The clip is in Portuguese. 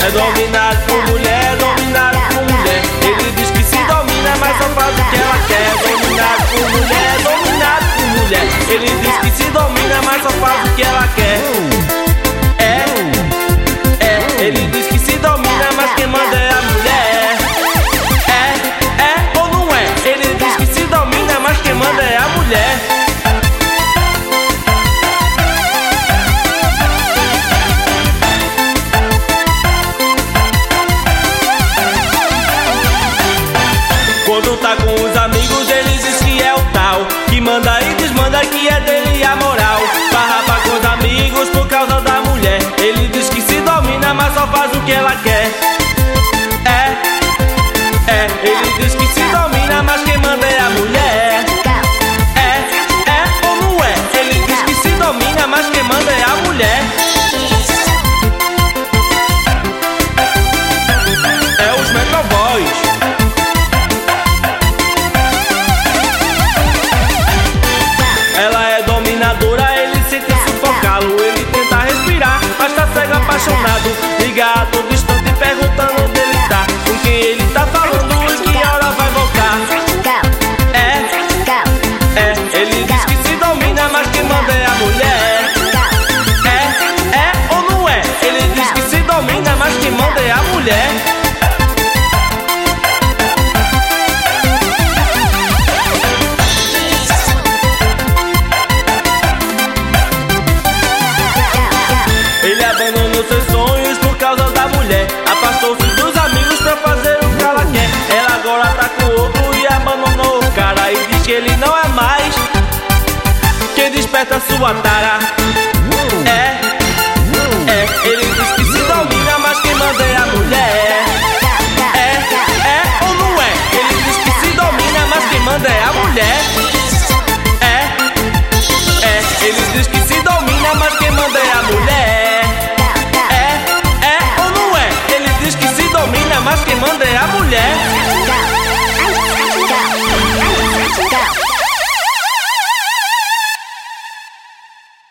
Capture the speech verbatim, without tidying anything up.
É dominado por mulher, dominado por mulher. Ele diz que se domina, mas só faz o que ela quer. É dominado por mulher, dominado por mulher. Ele diz que se domina, mas só faz o que ela quer. É, é, ele diz que se domina, mas quem manda é a mulher. É, é ou não é? Ele diz que se domina, mas quem manda é a mulher. Quando tá com os amigos, ele diz que é o tal que manda e desmanda, que é dele a moral. Farrapa com os amigos por causa da mulher. Ele diz que se domina, mas só faz o que ela quer. É, é, ele diz que se domina, mas quem manda é a mulher. É, é ou não é? Ele diz que se domina, mas quem manda é a mulher. É os Metroboys. Ela é dominadora, ele sente sufocá-lo. Ele tenta respirar, mas tá cego, apaixonado. Liga a todo instante perguntando onde ele tá, com quem ele tá falando e que hora vai voltar. É, é, ele diz que se domina, mas quem manda é a mulher. É, é ou não é? Ele diz que se domina, mas quem manda é a mulher. Ele abandonou seus sonhos por causa da mulher. Afastou-se dos amigos pra fazer o que ela quer. Ela agora tá com outro e abandonou o cara. E diz que ele não é mais quem desperta sua tara. É, é, ele diz